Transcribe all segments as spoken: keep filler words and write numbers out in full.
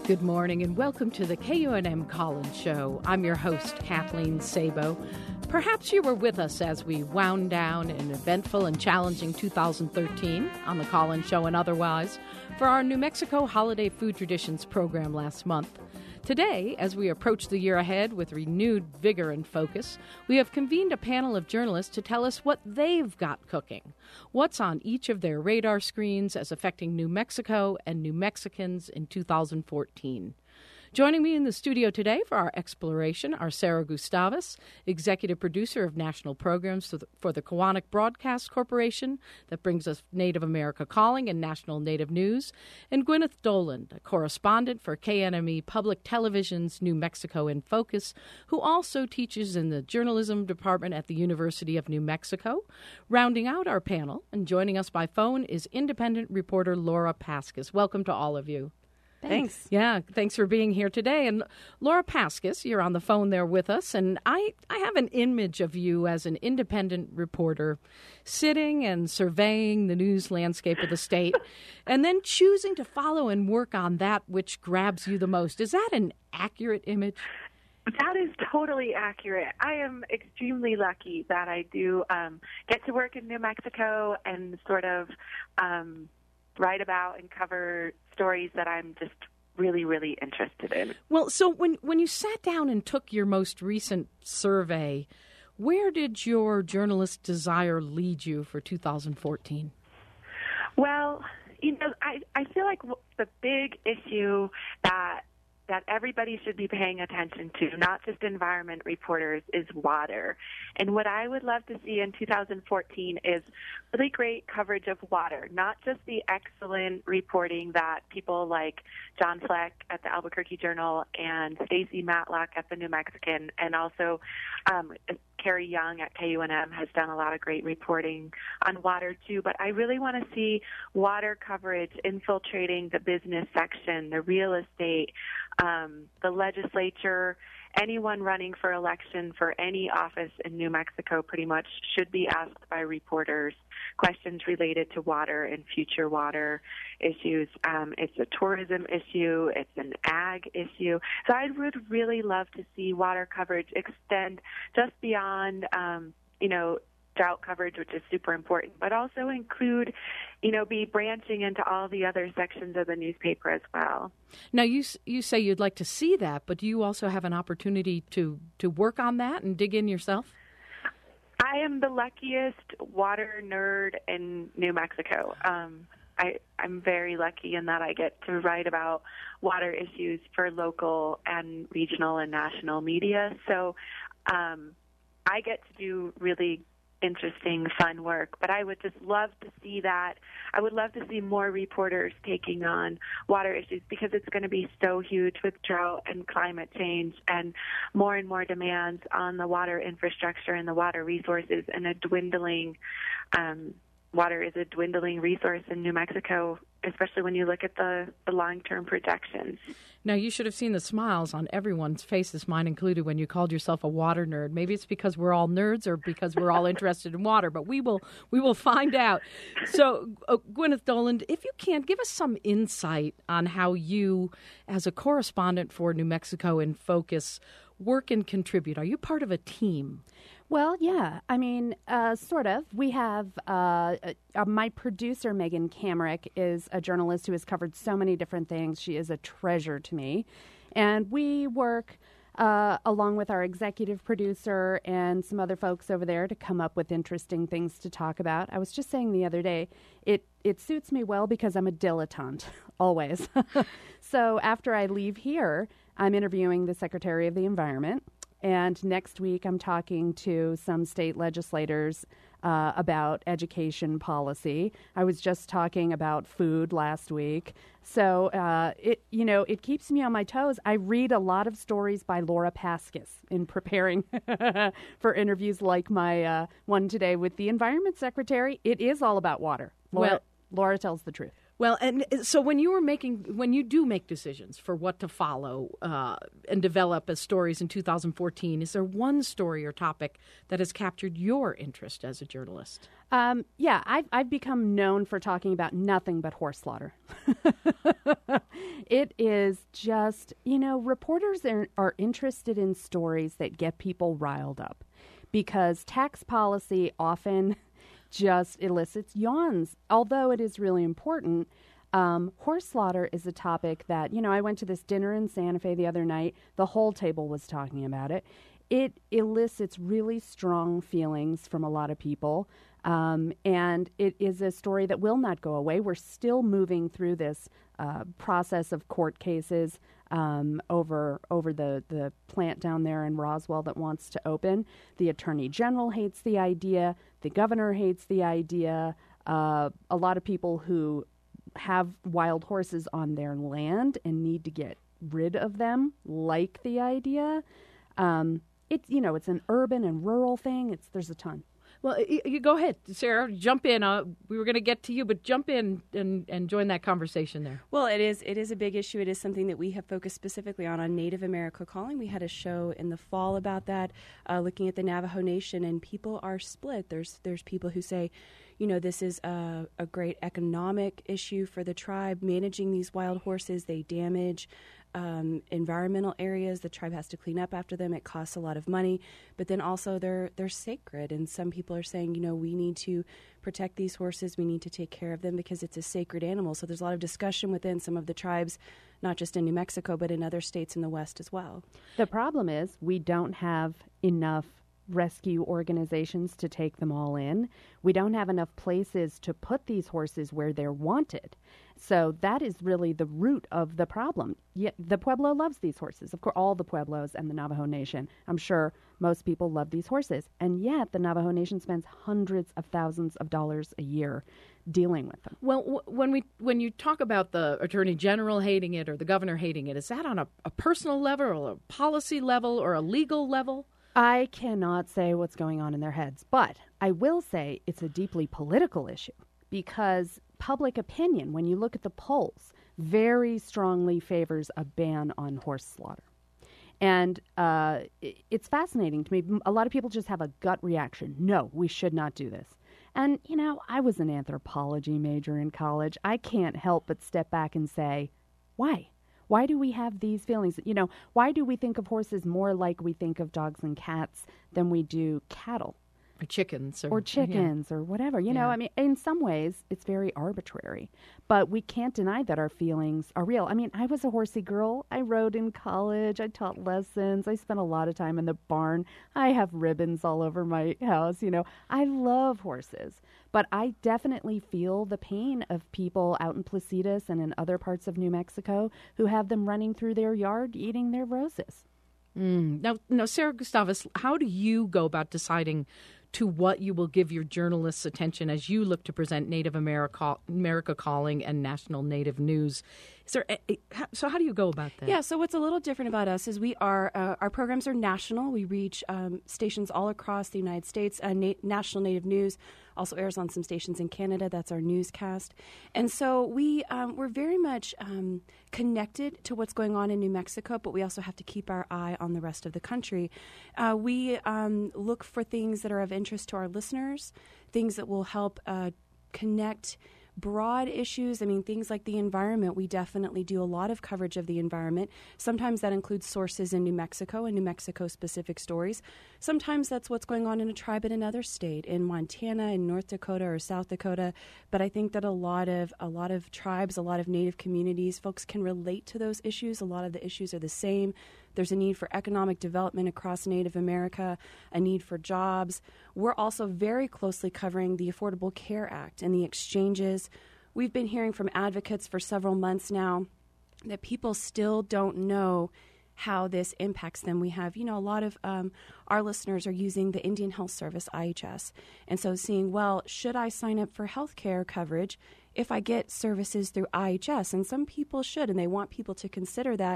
Good morning and welcome to the K U N M Collins Show. I'm your host, Kathleen Sabo. Perhaps you were with us as we wound down an eventful and challenging two thousand thirteen on the Collins Show and otherwise for our New Mexico Holiday Food Traditions program last month. Today, as we approach the year ahead with renewed vigor and focus, we have convened a panel of journalists to tell us what they've got cooking, what's on each of their radar screens as affecting New Mexico and New Mexicans in two thousand fourteen. Joining me in the studio today for our exploration are Sarah Gustavus, executive producer of national programs for the Koahnic Broadcast Corporation that brings us Native America Calling and National Native News, and Gwyneth Doland, a correspondent for K N M E Public Television's New Mexico in Focus, who also teaches in the journalism department at the University of New Mexico. Rounding out our panel and joining us by phone is independent reporter Laura Paskus. Welcome to all of you. Thanks. Yeah, thanks for being here today. And Laura Paskus, you're on the phone there with us, and I, I have an image of you as an independent reporter sitting and surveying the news landscape of the state and then choosing to follow and work on that which grabs you the most. Is that an accurate image? That is totally accurate. I am extremely lucky that I do um, get to work in New Mexico and sort of um, write about and cover stories that I'm just really, really interested in. Well, so when, when you sat down and took your most recent survey, where did your journalist desire lead you for two thousand fourteen? Well, you know, I, I feel like the big issue that that everybody should be paying attention to, not just environment reporters, is water. And what I would love to see in two thousand fourteen is really great coverage of water, not just the excellent reporting that people like John Fleck at the Albuquerque Journal and Stacey Matlock at the New Mexican, and also um, Carrie Young at K U N M has done a lot of great reporting on water too. But I really want to see water coverage infiltrating the business section, the real estate, um, the legislature. Anyone running for election for any office in New Mexico pretty much should be asked by reporters questions related to water and future water issues. Um, it's a tourism issue. It's an ag issue. So I would really love to see water coverage extend just beyond, um, you know, drought coverage, which is super important, but also include, you know, be branching into all the other sections of the newspaper as well. Now, you you say you'd like to see that, but do you also have an opportunity to, to work on that and dig in yourself? I am the luckiest water nerd in New Mexico. Um, I, I'm very lucky in that I get to write about water issues for local and regional and national media. So um, I get to do really interesting, fun work. But I would just love to see that. I would love to see more reporters taking on water issues because it's going to be so huge with drought and climate change and more and more demands on the water infrastructure and the water resources, and a dwindling um, water is a dwindling resource in New Mexico, especially when you look at the, the long-term projections. Now, you should have seen the smiles on everyone's faces, mine included, when you called yourself a water nerd. Maybe it's because we're all nerds or because we're all interested in water, but we will we will find out. So, uh, Gwyneth Doland, if you can, give us some insight on how you, as a correspondent for New Mexico in Focus, work and contribute. Are you part of a team? Well, yeah. I mean, uh, sort of. We have uh, uh, my producer, Megan Kamrick, is a journalist who has covered so many different things. She is a treasure to me. And we work uh, along with our executive producer and some other folks over there to come up with interesting things to talk about. I was just saying the other day, it, it suits me well because I'm a dilettante, always. So after I leave here, I'm interviewing the Secretary of the Environment. And next week, I'm talking to some state legislators uh, about education policy. I was just talking about food last week. So, uh, it you know, it keeps me on my toes. I read a lot of stories by Laura Paskus in preparing for interviews like my uh, one today with the Environment Secretary. It is all about water. Laura, Well, Laura tells the truth. Well, and so when you were making, when you do make decisions for what to follow uh, and develop as stories in two thousand fourteen, is there one story or topic that has captured your interest as a journalist? Um, yeah, I've, I've become known for talking about nothing but horse slaughter. It is just, you know, reporters are, are interested in stories that get people riled up because tax policy often just elicits yawns. Although it is really important, um, horse slaughter is a topic that, you know, I went to this dinner in Santa Fe the other night. The whole table was talking about it. It elicits really strong feelings from a lot of people. Um, and it is a story that will not go away. We're still moving through this uh, process of court cases um, over over the, the plant down there in Roswell that wants to open. The Attorney General hates the idea. The governor hates the idea. Uh, a lot of people who have wild horses on their land and need to get rid of them like the idea. Um, it's, you know, it's an urban and rural thing. It's there's a ton. Well, you, you go ahead, Sarah. Jump in. Uh, we were going to get to you, but jump in and, and join that conversation there. Well, it is it is a big issue. It is something that we have focused specifically on on Native America Calling. We had a show in the fall about that, uh, looking at the Navajo Nation, and people are split. There's there's people who say, you know, this is a, a great economic issue for the tribe. Managing these wild horses, they damage Um, environmental areas. The tribe has to clean up after them. It costs a lot of money, but then also they're they're sacred. And some people are saying, you know, we need to protect these horses. We need to take care of them because it's a sacred animal. So there's a lot of discussion within some of the tribes, not just in New Mexico, but in other states in the West as well. The problem is we don't have enough rescue organizations to take them all in. We don't have enough places to put these horses where they're wanted. So that is really the root of the problem. Yet the Pueblo loves these horses. Of course, all the Pueblos and the Navajo Nation. I'm sure most people love these horses. And yet the Navajo Nation spends hundreds of thousands of dollars a year dealing with them. Well, w- when we when you talk about the Attorney General hating it or the governor hating it, is that on a, a personal level or a policy level or a legal level? I cannot say what's going on in their heads, but I will say it's a deeply political issue because public opinion, when you look at the polls, very strongly favors a ban on horse slaughter. And uh, it's fascinating to me. A lot of people just have a gut reaction. No, we should not do this. And, you know, I was an anthropology major in college. I can't help but step back and say, why? Why do we have these feelings? You know, why do we think of horses more like we think of dogs and cats than we do cattle? Or chickens. Or, or chickens yeah. or whatever. You yeah. know, I mean, in some ways, it's very arbitrary. But we can't deny that our feelings are real. I mean, I was a horsey girl. I rode in college. I taught lessons. I spent a lot of time in the barn. I have ribbons all over my house. You know, I love horses. But I definitely feel the pain of people out in Placitas and in other parts of New Mexico who have them running through their yard eating their roses. Mm. Now, now, Sarah Gustavus, how do you go about deciding to what you will give your journalists' attention as you look to present Native America, America Calling and National Native News? Is there a, a, so how do you go about that? Yeah, so what's a little different about us is we are, uh, our programs are national. We reach um, stations all across the United States. Uh, Na- National Native News also airs on some stations in Canada. That's our newscast. And so we, um, we're very much um, connected to what's going on in New Mexico, but we also have to keep our eye on the rest of the country. Uh, we um, look for things that are of interest to our listeners, things that will help uh, connect broad issues. I mean, things like the environment. We definitely do a lot of coverage of the environment. Sometimes that includes sources in New Mexico and New Mexico-specific stories. Sometimes that's what's going on in a tribe in another state, in Montana, in North Dakota, or South Dakota. But I think that a lot of a lot of tribes, a lot of Native communities, folks can relate to those issues. A lot of the issues are the same. There's a need for economic development across Native America, a need for jobs. We're also very closely covering the Affordable Care Act and the exchanges. We've been hearing from advocates for several months now that people still don't know how this impacts them. We have, you know, a lot of um, our listeners are using the Indian Health Service, I H S. And so seeing, well, should I sign up for health care coverage if I get services through I H S? And some people should, and they want people to consider that.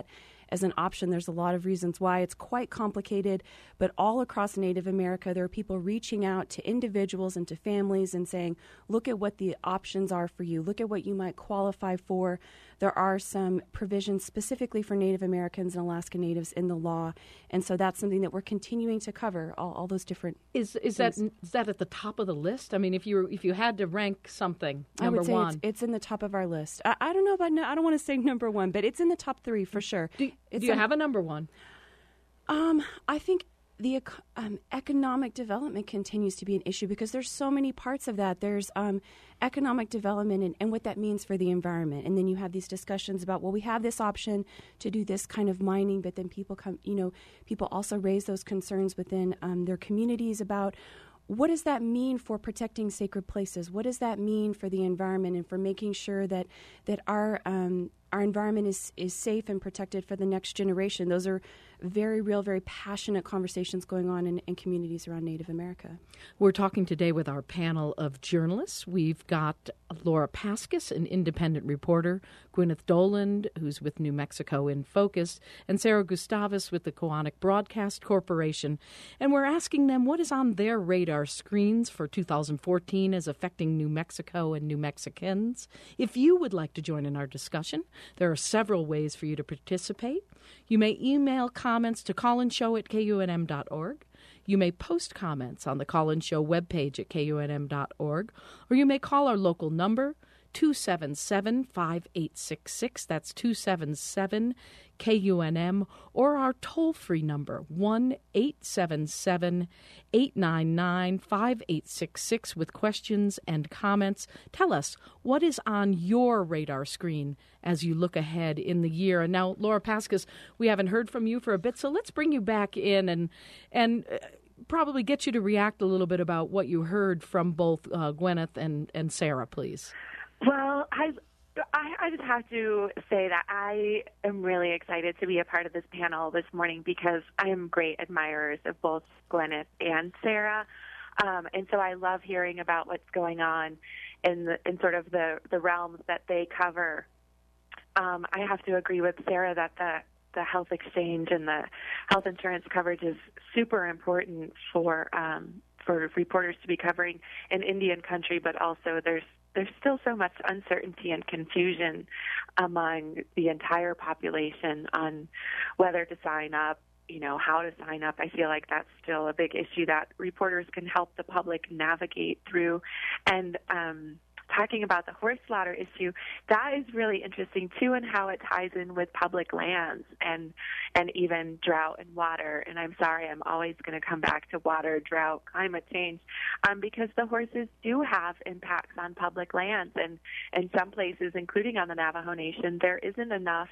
as an option. There's a lot of reasons why. It's quite complicated, but all across Native America, there are people reaching out to individuals and to families and saying, look at what the options are for you. Look at what you might qualify for. There are some provisions specifically for Native Americans and Alaska Natives in the law, and so that's something that we're continuing to cover, all, all those different Is is things. that is that at the top of the list? I mean, if you if you had to rank something, number I would say one. It's, it's in the top of our list. I, I don't know about, I don't want to say number one, but it's in the top three for sure. Do, do you a, have a number one? Um, I think the um, economic development continues to be an issue because there's so many parts of that. There's um, economic development and, and what that means for the environment. And then you have these discussions about, well, we have this option to do this kind of mining, but then people come, you know, people also raise those concerns within um, their communities about what does that mean for protecting sacred places? What does that mean for the environment and for making sure that that our um, our environment is, is safe and protected for the next generation? Those are very real, very passionate conversations going on in, in communities around Native America. We're talking today with our panel of journalists. We've got Laura Paskus, an independent reporter, Gwyneth Doland, who's with New Mexico in Focus, and Sarah Gustavus with the Koahnic Broadcast Corporation. And we're asking them what is on their radar screens for two thousand fourteen as affecting New Mexico and New Mexicans. If you would like to join in our discussion, there are several ways for you to participate. You may email comments to collinshow at k u n m dot org. You may post comments on the Collins Show webpage at k u n m dot org, or you may call our local number, two seven seven, five eight six six. That's two seven seven K U N M, or our toll-free number, one eight seven seven, eight nine nine, five eight six six, with questions and comments. Tell us, what is on your radar screen as you look ahead in the year? And now, Laura Paskus, we haven't heard from you for a bit, so let's bring you back in and and uh, probably get you to react a little bit about what you heard from both uh, Gwyneth and, and Sarah, please. Well, I, I I just have to say that I am really excited to be a part of this panel this morning because I am great admirers of both Gwyneth and Sarah. Um, and so I love hearing about what's going on in the, in sort of the, the realms that they cover. Um, I have to agree with Sarah that the, the health exchange and the health insurance coverage is super important for um, for reporters to be covering in Indian country, but also there's There's still so much uncertainty and confusion among the entire population on whether to sign up, you know, how to sign up. I feel like that's still a big issue that reporters can help the public navigate through. And um, talking about the horse slaughter issue, that is really interesting, too, and how it ties in with public lands and and even drought and water. And I'm sorry, I'm always going to come back to water, drought, climate change, um, because the horses do have impacts on public lands. And in some places, including on the Navajo Nation, there isn't enough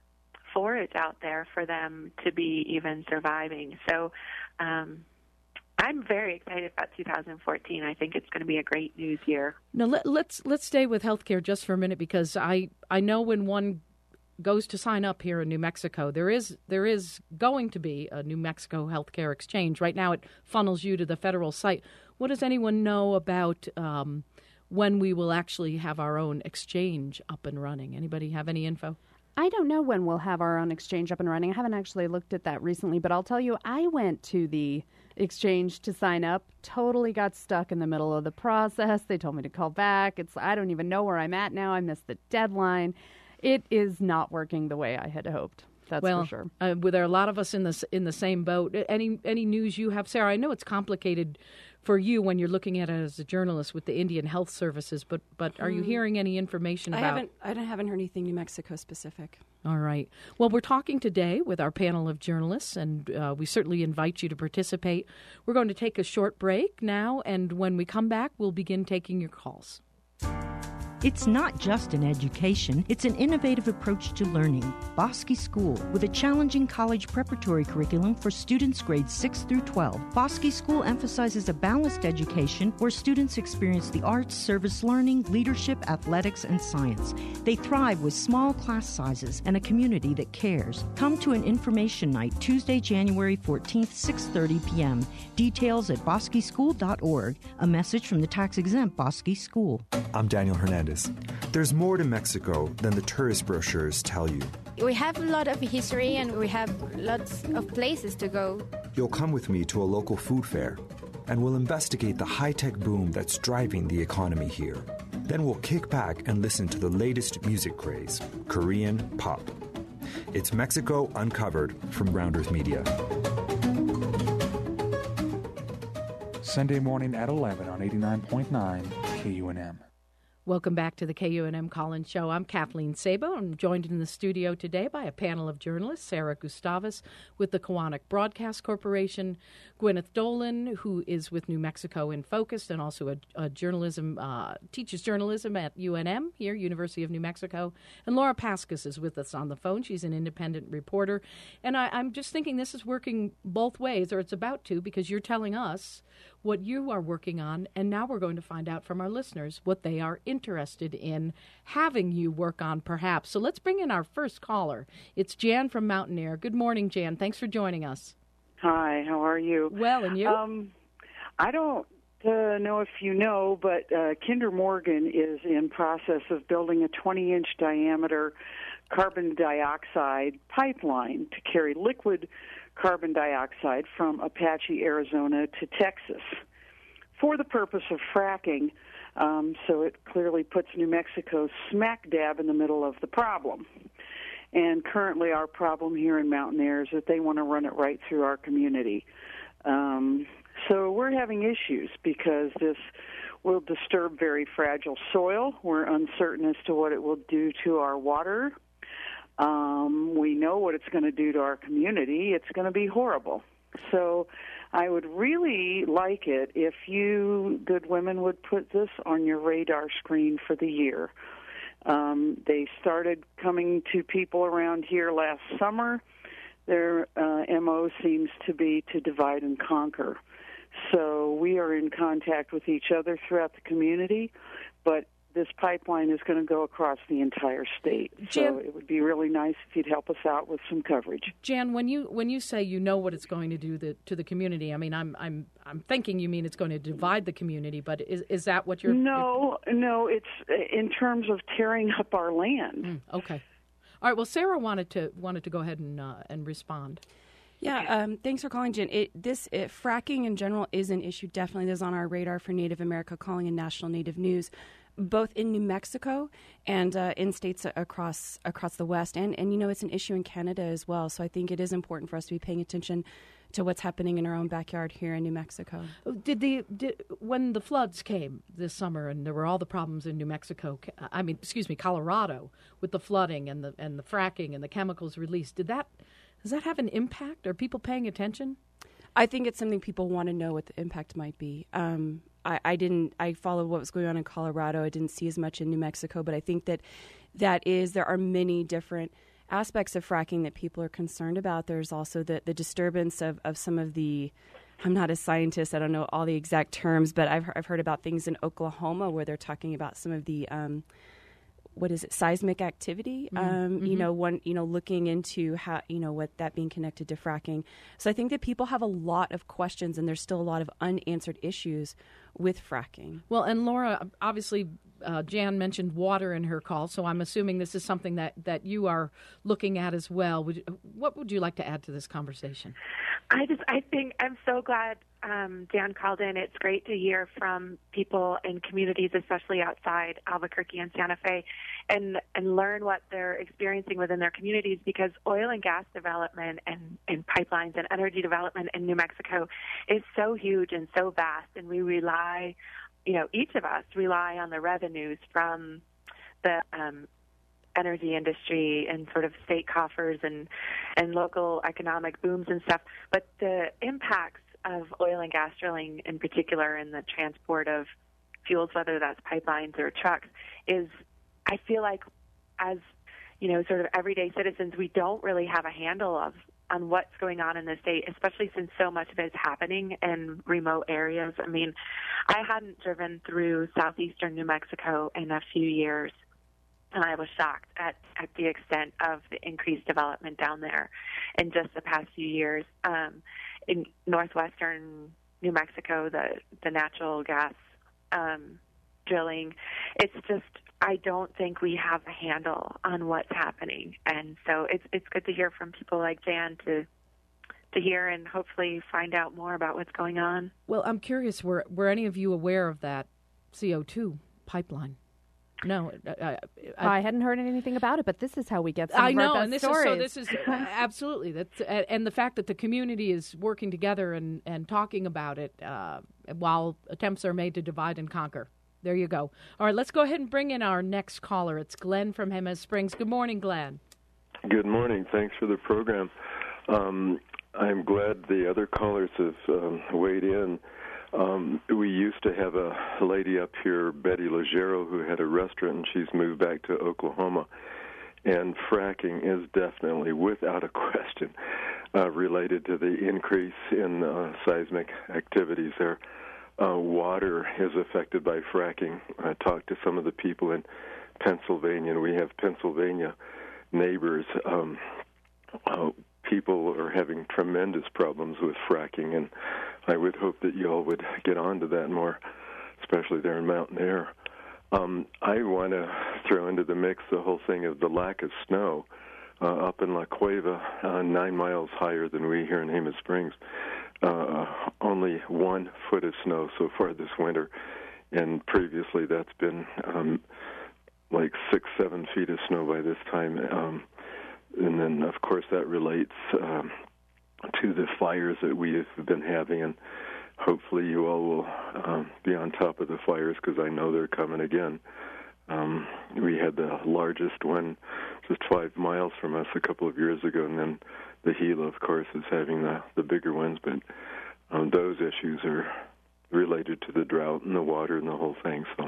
forage out there for them to be even surviving. So um I'm very excited about two thousand fourteen. I think it's going to be a great news year. Now, let, let's let's stay with healthcare just for a minute, because I, I know when one goes to sign up here in New Mexico, there is there is going to be a New Mexico healthcare exchange. Right now, it funnels you to the federal site. What does anyone know about um, when we will actually have our own exchange up and running? Anybody have any info? I don't know when we'll have our own exchange up and running. I haven't actually looked at that recently, but I'll tell you, I went to the exchange to sign up, totally got stuck in the middle of the process. They told me to call back. It's I don't even know where I'm at now. I missed the deadline. It is not working the way I had hoped. That's well, for sure. Uh, well, there are a lot of us in the in the same boat. Any any news you have, Sarah? I know it's complicated for you when you're looking at it as a journalist with the Indian Health Services, but but are you hearing any information I about? haven't. I haven't heard anything New Mexico specific. All right. Well, we're talking today with our panel of journalists, and uh, we certainly invite you to participate. We're going to take a short break now, and when we come back, we'll begin taking your calls. It's not just an education, it's an innovative approach to learning. Bosque School, with a challenging college preparatory curriculum for students grades six through twelve. Bosque School emphasizes a balanced education where students experience the arts, service learning, leadership, athletics, and science. They thrive with small class sizes and a community that cares. Come to an information night Tuesday, January fourteenth, six thirty p.m. Details at bosque school dot org. A message from the tax-exempt Bosque School. I'm Daniel Hernandez. Candace. There's more to Mexico than the tourist brochures tell you. We have a lot of history and we have lots of places to go. You'll come with me to a local food fair, and we'll investigate the high-tech boom that's driving the economy here. Then we'll kick back and listen to the latest music craze, Korean pop. It's Mexico Uncovered from Round Earth Media. Sunday morning at eleven on eighty-nine point nine K U N M. Welcome back to the K U N M Collins Show. I'm Kathleen Sabo. I'm joined in the studio today by a panel of journalists, Sarah Gustavus with the Koahnic Broadcast Corporation, Gwyneth Dolan, who is with New Mexico in Focus and also a, a journalism, uh, teaches journalism at U N M here, University of New Mexico, and Laura Paskus is with us on the phone. She's an independent reporter. And I, I'm just thinking this is working both ways, or it's about to, because you're telling us what you are working on, and now we're going to find out from our listeners what they are interested in having you work on, perhaps. So let's bring in our first caller. It's Jan from Mountain Air. Good morning, Jan. Thanks for joining us. Hi, how are you? Well, and you? Um, I don't uh, know if you know, but uh, Kinder Morgan is in process of building a twenty-inch diameter carbon dioxide pipeline to carry liquid carbon dioxide from Apache, Arizona to Texas for the purpose of fracking. Um, so it clearly puts New Mexico smack dab in the middle of the problem. And currently our problem here in Mountain Air is that they want to run it right through our community. Um, so we're having issues because this will disturb very fragile soil. We're uncertain as to what it will do to our water. Um, we know what it's going to do to our community. It's going to be horrible. So I would really like it if you, good women, would put this on your radar screen for the year. Um, they started coming to people around here last summer. Their uh, M O seems to be to divide and conquer. So we are in contact with each other throughout the community, but this pipeline is going to go across the entire state. Jan, so it would be really nice if you'd help us out with some coverage. Jan, when you when you say you know what it's going to do the, to the community, I mean, I'm I'm I'm thinking you mean it's going to divide the community, but is is that what you're? No, no, it's in terms of tearing up our land. Mm, okay, all right. Well, Sarah wanted to wanted to go ahead and uh, and respond. Yeah, um, thanks for calling, Jen. It, this it, fracking in general is an issue. Definitely, is on our radar for Native America Calling and National Native News, both in New Mexico and uh, in states across across the West. And, and, you know, it's an issue in Canada as well. So I think it is important for us to be paying attention to what's happening in our own backyard here in New Mexico. Did the did, when the floods came this summer and there were all the problems in New Mexico, I mean, excuse me, Colorado, with the flooding and the and the fracking and the chemicals released, did that does that have an impact? Are people paying attention? I think it's something people want to know what the impact might be. Um, I, I didn't. I followed what was going on in Colorado. I didn't see as much in New Mexico, but I think that that is there are many different aspects of fracking that people are concerned about. There's also the, the disturbance of, of some of the. I'm not a scientist. I don't know all the exact terms, but I've I've heard about things in Oklahoma where they're talking about some of the. Um, what is it, seismic activity, um, mm-hmm. you know, one, you know, looking into how, you know, what that being connected to fracking. So I think that people have a lot of questions and there's still a lot of unanswered issues with fracking. Well, and Laura, obviously, uh, Jan mentioned water in her call, so I'm assuming this is something that, that you are looking at as well. Would you, what would you like to add to this conversation? I just, I think I'm so glad um, Dan called in. It's great to hear from people in communities, especially outside Albuquerque and Santa Fe, and, and learn what they're experiencing within their communities, because oil and gas development and, and pipelines and energy development in New Mexico is so huge and so vast, and we rely, you know, each of us rely on the revenues from the um, energy industry and sort of state coffers and, and local economic booms and stuff. But the impacts of oil and gas drilling in particular and the transport of fuels, whether that's pipelines or trucks, is, I feel like as, you know, sort of everyday citizens, we don't really have a handle of on what's going on in the state, especially since so much of it is happening in remote areas. I mean, I hadn't driven through southeastern New Mexico in a few years, and I was shocked at, at the extent of the increased development down there in just the past few years. Um, in northwestern New Mexico, the, the natural gas um, drilling. It's just, I don't think we have a handle on what's happening. And so it's it's good to hear from people like Jan to to hear and hopefully find out more about what's going on. Well, I'm curious, were were any of you aware of that C O two pipeline? No, I, I, I hadn't heard anything about it, but this is how we get some I of know, our best and this stories. is so. This is absolutely that's, and the fact that the community is working together and, and talking about it uh, while attempts are made to divide and conquer. There you go. All right, let's go ahead and bring in our next caller. It's Glenn from Jemez Springs. Good morning, Glenn. Good morning. Thanks for the program. Um, I'm glad the other callers have um, weighed in. Um, we used to have a lady up here, Betty Legero, who had a restaurant, and she's moved back to Oklahoma. And fracking is definitely, without a question, uh, related to the increase in uh, seismic activities there. Uh, water is affected by fracking. I talked to some of the people in Pennsylvania, and we have Pennsylvania neighbors. Um, uh, people are having tremendous problems with fracking, and I would hope that you all would get onto that more, especially there in Mountain Air. Um, I want to throw into the mix the whole thing of the lack of snow uh, up in La Cueva, uh, nine miles higher than we here in Jemez Springs. Uh, only one foot of snow so far this winter, and previously that's been um, like six, seven feet of snow by this time. Um, and then, of course, that relates um, to the fires that we have been having, and hopefully you all will um, be on top of the fires because I know they're coming again. Um, we had the largest one just five miles from us a couple of years ago, and then the Gila, of course, is having the, the bigger ones, but um, those issues are related to the drought and the water and the whole thing, so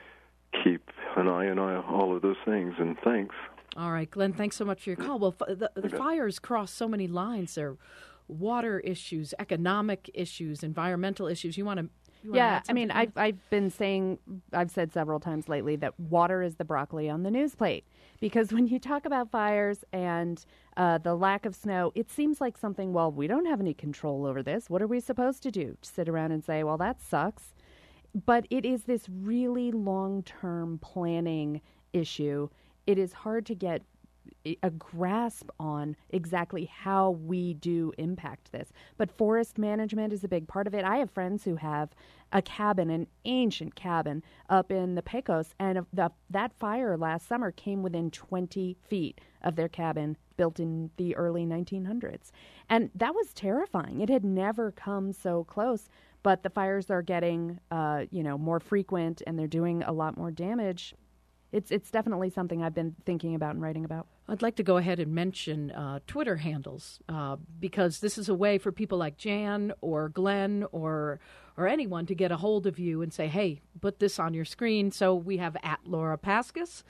keep an eye on all of those things, and thanks. All right, Glenn, thanks so much for your call. Well, the, the fires cross so many lines. There are water issues, economic issues, environmental issues. You want to Yeah, I mean, I've, I've been saying, I've said several times lately that water is the broccoli on the news plate. Because when you talk about fires and uh, the lack of snow, it seems like something, well, we don't have any control over this. What are we supposed to do? Sit around and say, well, that sucks. But it is this really long-term planning issue. It is hard to get a grasp on exactly how we do impact this. But forest management is a big part of it. I have friends who have a cabin, an ancient cabin up in the Pecos, and the, that fire last summer came within twenty feet of their cabin built in the early nineteen hundreds. And that was terrifying. It had never come so close, but the fires are getting, uh, you know, more frequent, and they're doing a lot more damage. It's it's definitely something I've been thinking about and writing about. I'd like to go ahead and mention uh, Twitter handles uh, because this is a way for people like Jan or Glenn or or anyone to get a hold of you and say, hey, put this on your screen. So we have at Laura Paskus,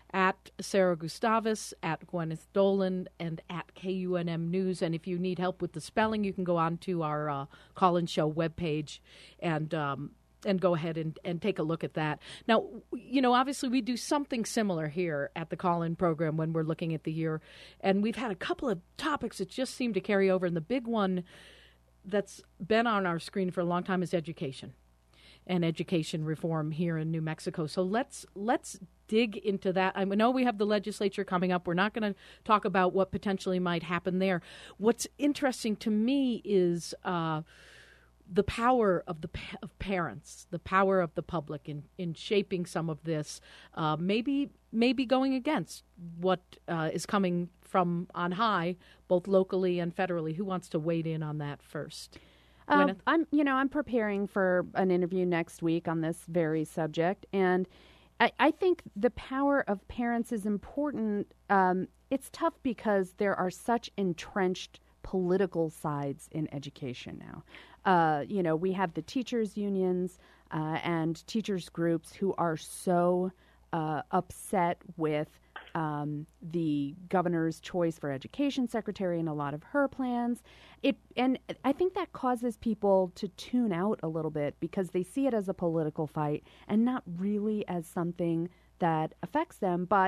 at Sarah Gustavus, at Gwyneth Dolan, and at K U N M News. And if you need help with the spelling, you can go on to our uh, Call-In Show webpage and um and go ahead and, and take a look at that. Now, you know, obviously we do something similar here at the Call-In program when we're looking at the year. And we've had a couple of topics that just seem to carry over. And the big one that's been on our screen for a long time is education and education reform here in New Mexico. So let's let's dig into that. I know we have the legislature coming up. We're not going to talk about what potentially might happen there. What's interesting to me is uh, the power of the of parents, the power of the public in, in shaping some of this, uh, maybe maybe going against what uh, is coming from on high, both locally and federally. Who wants to wade in on that first? Uh, I'm, you know, I'm preparing for an interview next week on this very subject, and I, I think the power of parents is important. Um, it's tough because there are such entrenched political sides in education now. Uh, you know, we have the teachers' unions uh, and teachers' groups who are so uh, upset with um, the governor's choice for education secretary and a lot of her plans. It and I think that causes people to tune out a little bit because they see it as a political fight and not really as something that affects them. But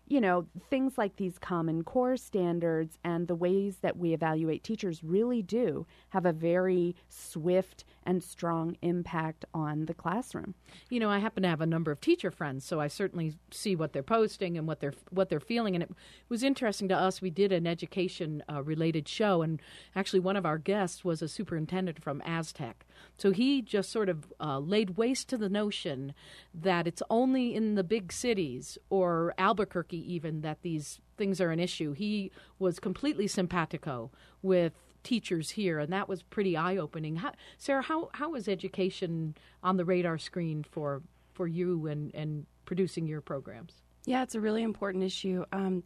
you know, things like these Common Core standards and the ways that we evaluate teachers really do have a very swift and strong impact on the classroom. You know, I happen to have a number of teacher friends, so I certainly see what they're posting and what they're what they're feeling. And it was interesting to us. We did an education-related uh, show, and actually one of our guests was a superintendent from Aztec. So he just sort of uh, laid waste to the notion that it's only in the big cities or Albuquerque even that these things are an issue. He was completely simpatico with teachers here, and that was pretty eye-opening. How, Sarah, how how is education on the radar screen for for you and, and producing your programs? Yeah, it's a really important issue. Um,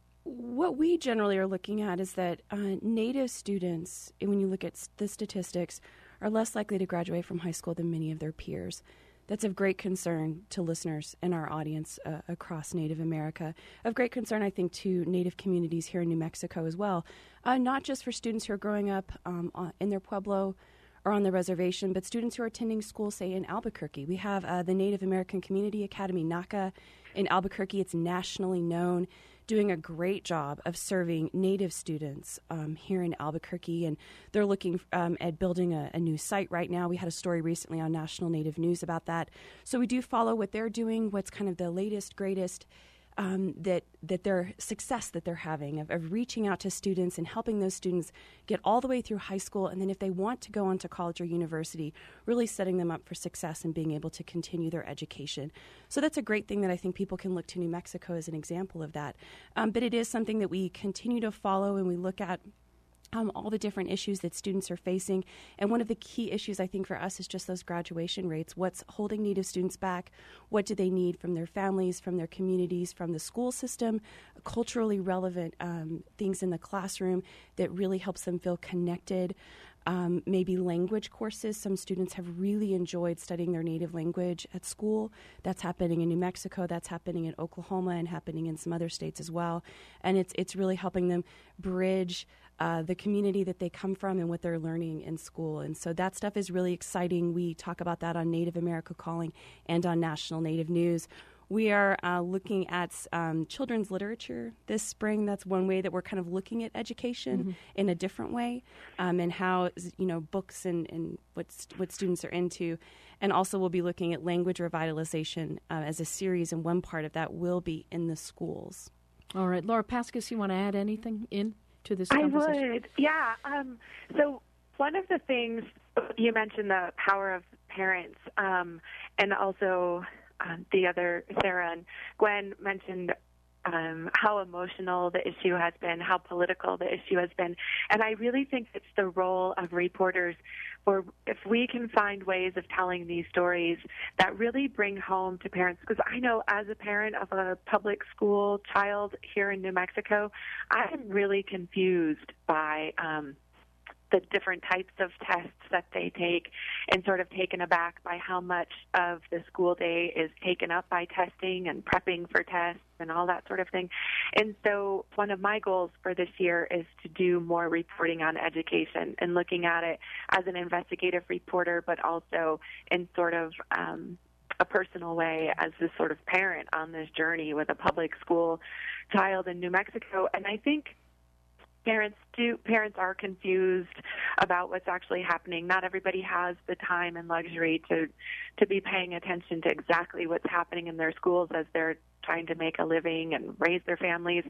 what we generally are looking at is that uh, Native students, when you look at the statistics, are less likely to graduate from high school than many of their peers. That's of great concern to listeners in our audience uh, across Native America. Of great concern, I think, to Native communities here in New Mexico as well. Uh, not just for students who are growing up um, on, in their pueblo or on the reservation, but students who are attending school, say, in Albuquerque. We have uh, the Native American Community Academy, NACA, in Albuquerque. It's nationally known, doing a great job of serving Native students um, here in Albuquerque, and they're looking um, at building a, a new site right now. We had a story recently on National Native News about that. So we do follow what they're doing, what's kind of the latest, greatest, um, that that their success that they're having of, of reaching out to students and helping those students get all the way through high school, and then if they want to go on to college or university, really setting them up for success and being able to continue their education. So that's a great thing that I think people can look to New Mexico as an example of that. Um, but it is something that we continue to follow, and we look at Um, all the different issues that students are facing. And one of the key issues, I think, for us is just those graduation rates. What's holding Native students back? What do they need from their families, from their communities, from the school system? Culturally relevant um, things in the classroom that really helps them feel connected. Um, maybe language courses. Some students have really enjoyed studying their native language at school. That's happening in New Mexico. That's happening in Oklahoma and happening in some other states as well. And it's it's really helping them bridge uh, the community that they come from and what they're learning in school. And so that stuff is really exciting. We talk about that on Native America Calling and on National Native News. We are uh, looking at um, children's literature this spring. That's one way that we're kind of looking at education mm-hmm. in a different way, um, and how, you know, books and, and what, what students are into. And also we'll be looking at language revitalization uh, as a series, and one part of that will be in the schools. All right. Laura Paskus, you want to add anything in to this I conversation? would, yeah. Um, so one of the things, you mentioned the power of parents, um, and also... Um, the other, Sarah and Gwen, mentioned um, how emotional the issue has been, how political the issue has been. And I really think it's the role of reporters, or if we can find ways of telling these stories that really bring home to parents. Because I know as a parent of a public school child here in New Mexico, I'm really confused by um, the different types of tests that they take, and sort of taken aback by how much of the school day is taken up by testing and prepping for tests and all that sort of thing. And so one of my goals for this year is to do more reporting on education and looking at it as an investigative reporter, but also in sort of um, a personal way as this sort of parent on this journey with a public school child in New Mexico. And I think Parents do. Parents are confused about what's actually happening. Not everybody has the time and luxury to to be paying attention to exactly what's happening in their schools as they're trying to make a living and raise their families.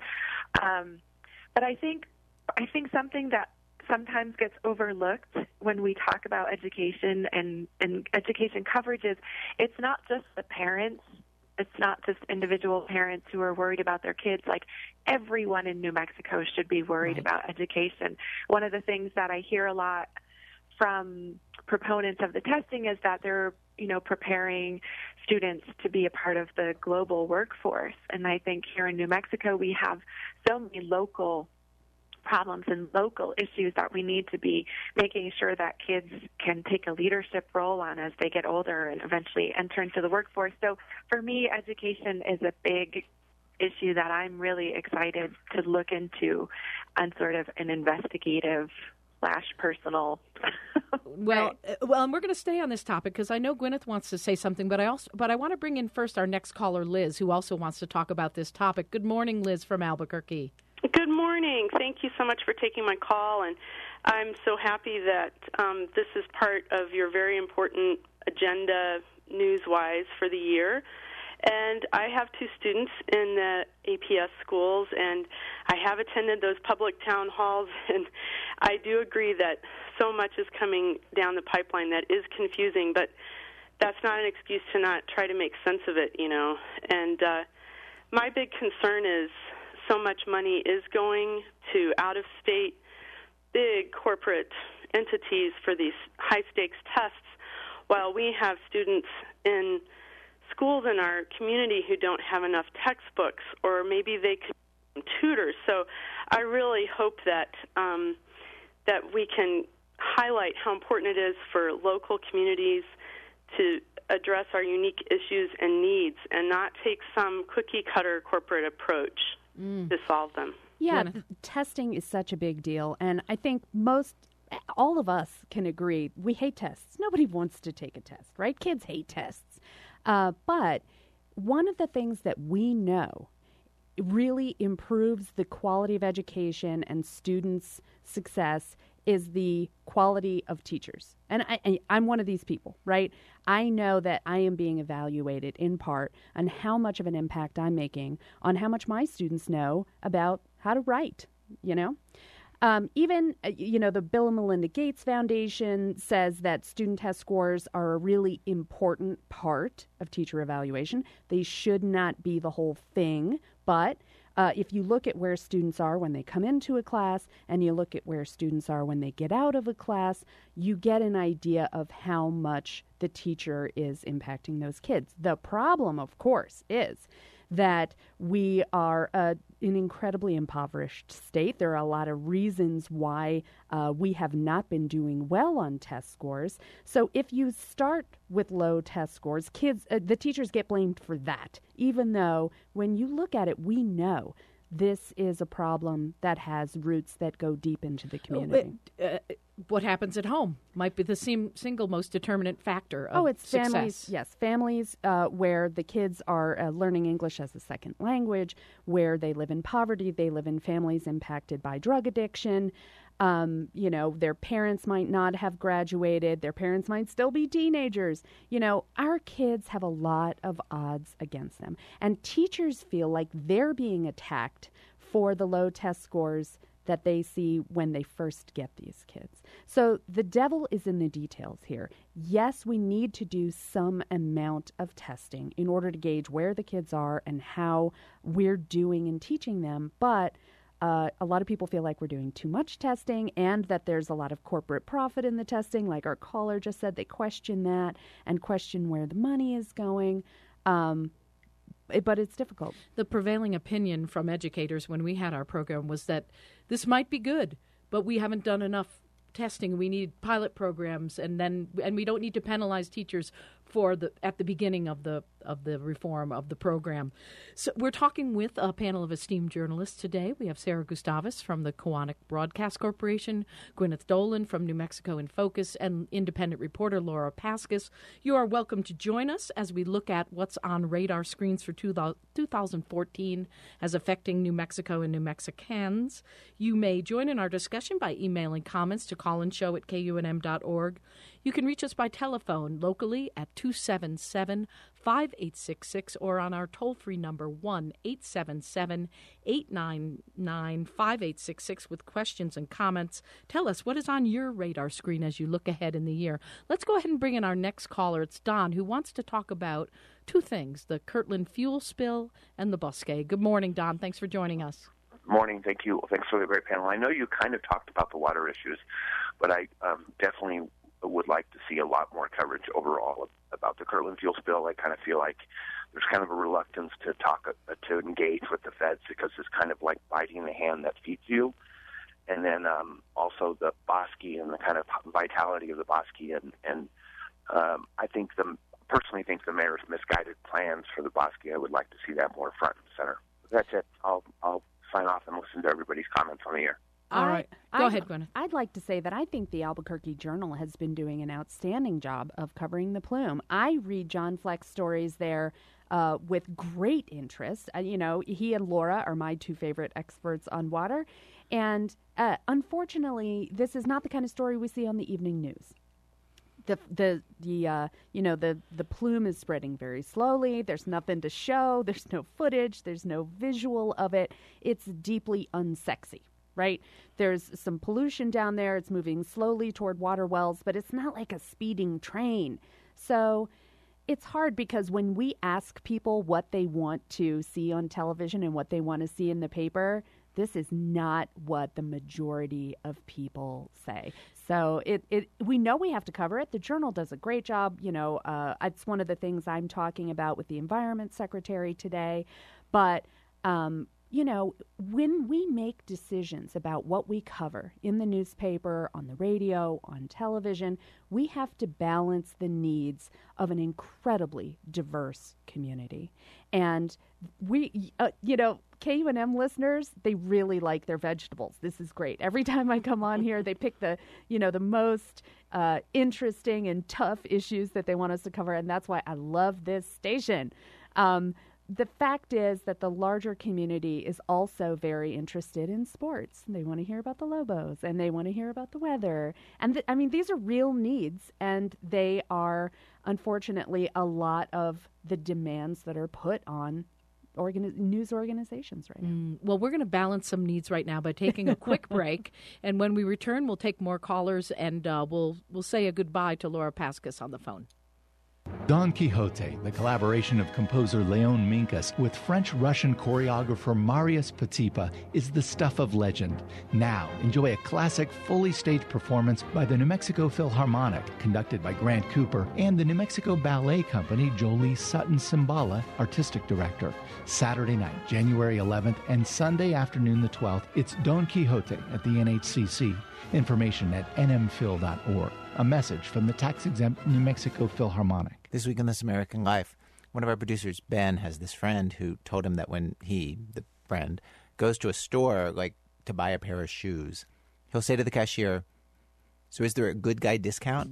Um, but I think I think something that sometimes gets overlooked when we talk about education and, and education coverage is it's not just the parents. It's not just individual parents who are worried about their kids. Like, everyone in New Mexico should be worried right. about education. One of the things that I hear a lot from proponents of the testing is that they're, you know, preparing students to be a part of the global workforce. And I think here in New Mexico we have so many local problems and local issues that we need to be making sure that kids can take a leadership role on as they get older and eventually enter into the workforce. So for me, education is a big issue that I'm really excited to look into on sort of an investigative slash personal Well, uh, well, and we're going to stay on this topic because I know Gwyneth wants to say something, but I also, but I want to bring in first our next caller, Liz, who also wants to talk about this topic. Good morning, Liz from Albuquerque. Good morning. Thank you so much for taking my call, and I'm so happy that um, this is part of your very important agenda news-wise for the year. And I have two students in the A P S schools, and I have attended those public town halls, and I do agree that so much is coming down the pipeline that is confusing, but that's not an excuse to not try to make sense of it, you know. And uh, my big concern is so much money is going to out-of-state big corporate entities for these high-stakes tests, while we have students in schools in our community who don't have enough textbooks, or maybe they could have tutors. So I really hope that um, that we can highlight how important it is for local communities to address our unique issues and needs and not take some cookie-cutter corporate approach mm. to solve them. Yeah, th- testing is such a big deal, and I think most, all of us can agree, we hate tests. Nobody wants to take a test, right? Kids hate tests. Uh, but one of the things that we know really improves the quality of education and students' success is the quality of teachers. And I, I, I'm one of these people, right? I know that I am being evaluated in part on how much of an impact I'm making on how much my students know about how to write, you know? Um, even, uh, you know, the Bill and Melinda Gates Foundation says that student test scores are a really important part of teacher evaluation. They should not be the whole thing, but uh, if you look at where students are when they come into a class and you look at where students are when they get out of a class, you get an idea of how much the teacher is impacting those kids. The problem, of course, is that we are uh, an incredibly impoverished state. There are a lot of reasons why uh, we have not been doing well on test scores. So if you start with low test scores, kids, uh, the teachers get blamed for that, even though when you look at it, we know this is a problem that has roots that go deep into the community. Uh, what happens at home might be the same, single most determinant factor of Oh, it's success. families, yes, families uh, where the kids are uh, learning English as a second language, where they live in poverty, they live in families impacted by drug addiction. Um, you know, their parents might not have graduated. Their parents might still be teenagers. You know, our kids have a lot of odds against them. And teachers feel like they're being attacked for the low test scores that they see when they first get these kids. So the devil is in the details here. Yes, we need to do some amount of testing in order to gauge where the kids are and how we're doing in teaching them, but Uh, a lot of people feel like we're doing too much testing and that there's a lot of corporate profit in the testing. Like our caller just said, they question that and question where the money is going. Um, it, but it's difficult. The prevailing opinion from educators when we had our program was that this might be good, but we haven't done enough testing. We need pilot programs, and then and we don't need to penalize teachers for the at the beginning of the of the reform of the program. So we're talking with a panel of esteemed journalists today. We have Sarah Gustavus from the Koahnic Broadcast Corporation, Gwyneth Dolan from New Mexico in Focus, and independent reporter Laura Paskus. You are welcome to join us as we look at what's on radar screens for two thousand fourteen as affecting New Mexico and New Mexicans. You may join in our discussion by emailing comments to collinshow at k u n m dot org. You can reach us by telephone locally at two seven seven, five eight six six or on our toll-free number one eight seven seven, eight nine nine, five eight six six with questions and comments. Tell us what is on your radar screen as you look ahead in the year. Let's go ahead and bring in our next caller. It's Don, who wants to talk about two things, the Kirtland fuel spill and the Bosque. Good morning, Don. Thanks for joining us. Morning. Thank you. Thanks for the great panel. I know you kind of talked about the water issues, but I um, definitely would like to see a lot more coverage overall about the Kirtland fuel spill. I kind of feel like there's kind of a reluctance to talk, uh, to engage with the feds because it's kind of like biting the hand that feeds you. And then um, also the Bosque and the kind of vitality of the Bosque. And, and um, I think the, personally think the mayor's misguided plans for the Bosque, I would like to see that more front and center. That's it. I'll, I'll sign off and listen to everybody's comments on the air. All I, right. Go I, ahead, Gwyneth. I'd like to say that I think the Albuquerque Journal has been doing an outstanding job of covering the plume. I read John Fleck's stories there uh, with great interest. Uh, you know, he and Laura are my two favorite experts on water. And uh, unfortunately, this is not the kind of story we see on the evening news. The the the uh, you know the the plume is spreading very slowly. There's nothing to show. There's no footage. There's no visual of it. It's deeply unsexy, right? There's some pollution down there. It's moving slowly toward water wells, but it's not like a speeding train. So it's hard because when we ask people what they want to see on television and what they want to see in the paper, this is not what the majority of people say. So it, it we know we have to cover it. The Journal does a great job. You know, uh, it's one of the things I'm talking about with the Environment Secretary today. But, um, you know, when we make decisions about what we cover in the newspaper, on the radio, on television, we have to balance the needs of an incredibly diverse community. And we, uh, you know, K U N M listeners, they really like their vegetables. This is great. Every time I come on here, they pick the, you know, the most uh, interesting and tough issues that they want us to cover, and that's why I love this station. Um, the fact is that the larger community is also very interested in sports. They want to hear about the Lobos, and they want to hear about the weather. And th- I mean, these are real needs, and they are, unfortunately, a lot of the demands that are put on Organi- news organizations right now. Mm, well, we're going to balance some needs right now by taking a quick break, and when we return, we'll take more callers, and uh, we'll we'll say a goodbye to Laura Paskus on the phone. Don Quixote, the collaboration of composer Leon Minkus with French-Russian choreographer Marius Petipa, is the stuff of legend. Now, enjoy a classic, fully staged performance by the New Mexico Philharmonic, conducted by Grant Cooper, and the New Mexico Ballet Company, Jolie Sutton Cimbala, artistic director. Saturday night, January eleventh, and Sunday afternoon the twelfth, it's Don Quixote at the N H C C. Information at n m phil dot org. A message from the tax-exempt New Mexico Philharmonic. This week on This American Life, one of our producers, Ben, has this friend who told him that when he, the friend, goes to a store, like to buy a pair of shoes, he'll say to the cashier, "So is there a good guy discount?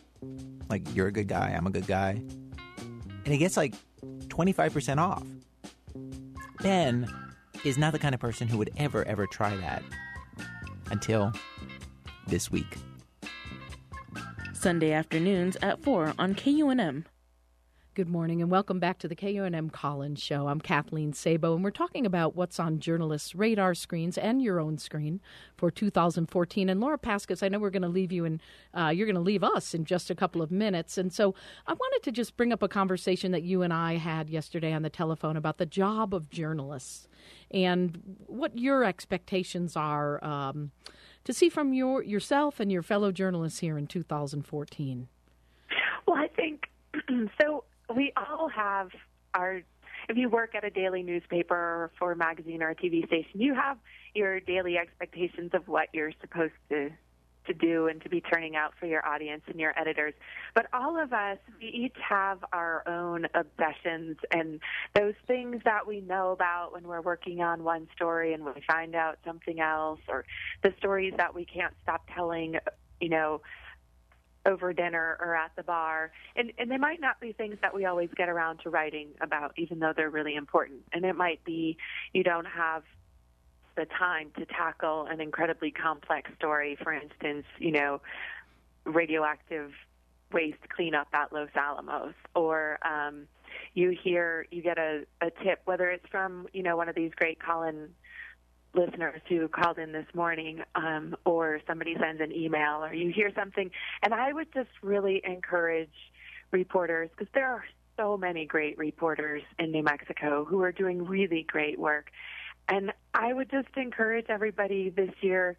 Like, you're a good guy, I'm a good guy." And he gets like twenty-five percent off. Ben is not the kind of person who would ever, ever try that. Until this week. Sunday afternoons at four on K U N M. Good morning and welcome back to the K U N M Collins Show. I'm Kathleen Sabo, and we're talking about what's on journalists' radar screens and your own screen for two thousand fourteen. And Laura Paskus, I know we're going to leave you and uh, you're going to leave us in just a couple of minutes. And so I wanted to just bring up a conversation that you and I had yesterday on the telephone about the job of journalists and what your expectations are um, to see from your yourself and your fellow journalists here in two thousand fourteen. Well, I think so. We all have our, if you work at a daily newspaper or for a magazine or a T V station, you have your daily expectations of what you're supposed to to do and to be turning out for your audience and your editors. But all of us, we each have our own obsessions and those things that we know about when we're working on one story and we find out something else, or the stories that we can't stop telling, you know, over dinner or at the bar. And, and they might not be things that we always get around to writing about, even though they're really important. And it might be you don't have the time to tackle an incredibly complex story, for instance, you know, radioactive waste cleanup at Los Alamos, or um, you hear, you get a, a tip, whether it's from, you know, one of these great call-in listeners who called in this morning, um, or somebody sends an email, or you hear something. And I would just really encourage reporters, because there are so many great reporters in New Mexico who are doing really great work. And I would just encourage everybody this year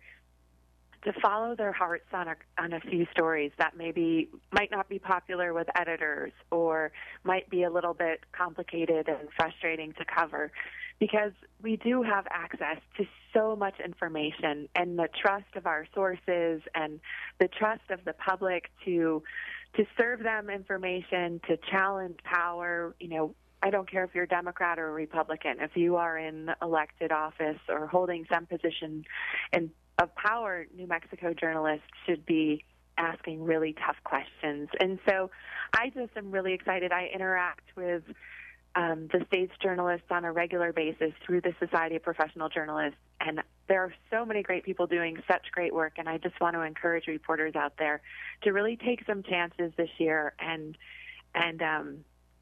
to follow their hearts on a, on a few stories that maybe might not be popular with editors or might be a little bit complicated and frustrating to cover, because we do have access to so much information, and the trust of our sources and the trust of the public to to serve them information, to challenge power. You know, I don't care if you're Democrat or Republican. If you are in elected office or holding some position in, of power, New Mexico journalists should be asking really tough questions. And so I just am really excited. I interact with um, the state's journalists on a regular basis through the Society of Professional Journalists, and there are so many great people doing such great work, and I just want to encourage reporters out there to really take some chances this year and and um,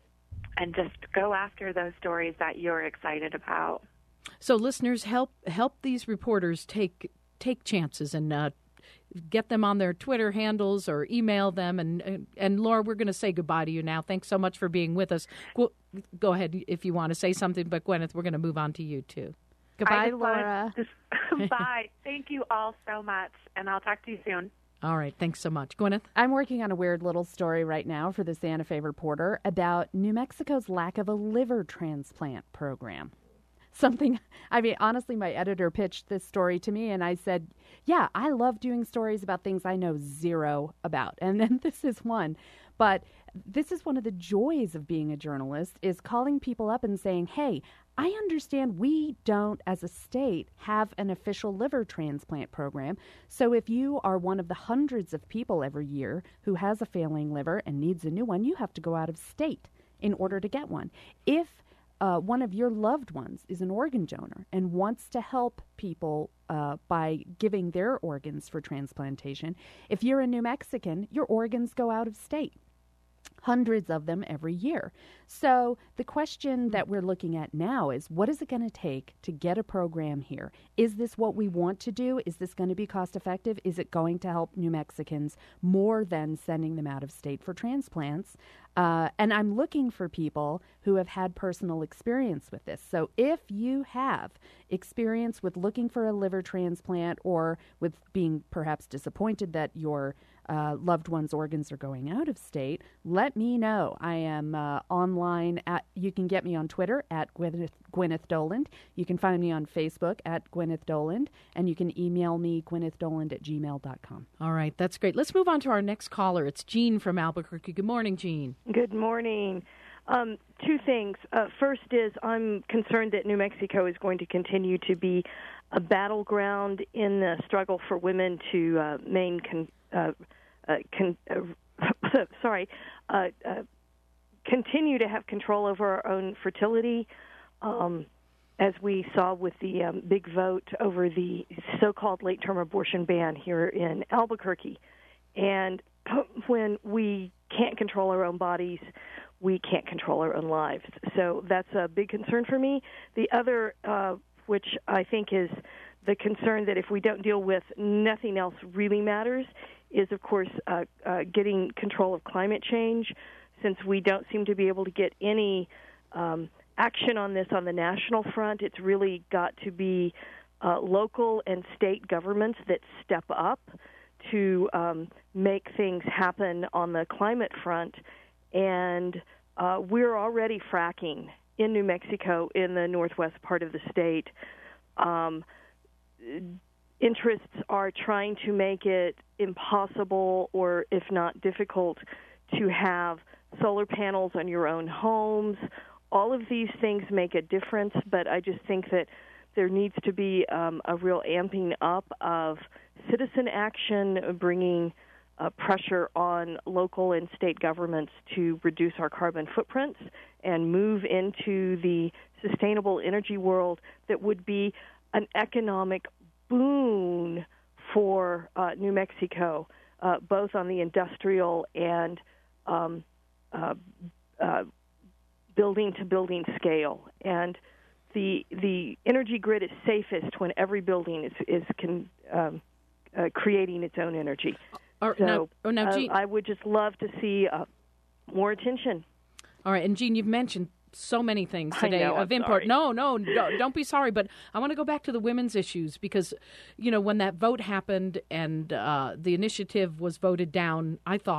and just go after those stories that you're excited about. So listeners, help help these reporters take take chances and uh, get them on their Twitter handles or email them. And, and, and Laura, we're going to say goodbye to you now. Thanks so much for being with us. Go, go ahead if you want to say something, but Gwyneth, we're going to move on to you too. Goodbye, Laura. Just, bye. Thank you all so much, and I'll talk to you soon. All right. Thanks so much. Gwyneth? I'm working on a weird little story right now for the Santa Fe Reporter about New Mexico's lack of a liver transplant program. Something, I mean, honestly, my editor pitched this story to me, and I said, yeah, I love doing stories about things I know zero about. And then this is one. But this is one of the joys of being a journalist, is calling people up and saying, hey, I understand we don't, as a state, have an official liver transplant program. So if you are one of the hundreds of people every year who has a failing liver and needs a new one, you have to go out of state in order to get one. If Uh, one of your loved ones is an organ donor and wants to help people uh, by giving their organs for transplantation, if you're a New Mexican, your organs go out of state. Hundreds of them every year. So the question that we're looking at now is, what is it going to take to get a program here? Is this what we want to do? Is this going to be cost effective? Is it going to help New Mexicans more than sending them out of state for transplants? Uh, and I'm looking for people who have had personal experience with this. So if you have experience with looking for a liver transplant or with being perhaps disappointed that your uh, loved one's organs are going out of state, let me know. I am uh, online. At, you can get me on Twitter at Gwyneth, Gwyneth Doland. You can find me on Facebook at Gwyneth Doland. And you can email me, gwyneth doland at gmail dot com. All right, that's great. Let's move on to our next caller. It's Jean from Albuquerque. Good morning, Jean. Good morning. Um, two things. Uh, first is I'm concerned that New Mexico is going to continue to be a battleground in the struggle for women to uh, main con, uh, uh, con, uh, sorry, uh, uh, continue to have control over our own fertility, um, as we saw with the um, big vote over the so-called late-term abortion ban here in Albuquerque. And when we can't control our own bodies, we can't control our own lives. So that's a big concern for me. The other, uh, which I think is the concern that if we don't deal with, nothing else really matters, is, of course, uh, uh, getting control of climate change. Since we don't seem to be able to get any um, action on this on the national front, it's really got to be uh, local and state governments that step up to um, make things happen on the climate front. And uh, we're already fracking in New Mexico in the northwest part of the state. Um, interests are trying to make it impossible, or if not difficult, to have solar panels on your own homes. All of these things make a difference, but I just think that there needs to be um, a real amping up of citizen action, bringing uh, pressure on local and state governments to reduce our carbon footprints and move into the sustainable energy world that would be an economic boon for uh, New Mexico, uh, both on the industrial and um, uh, uh, building-to-building scale. And the the energy grid is safest when every building is is can, um, uh, creating its own energy. Or, so now, or now, Jean, uh, I would just love to see uh, more attention. All right, and Jean, you've mentioned so many things today I know, of I'm import. sorry. No, no, no, don't be sorry. But I want to go back to the women's issues because, you know, when that vote happened and uh, the initiative was voted down, I thought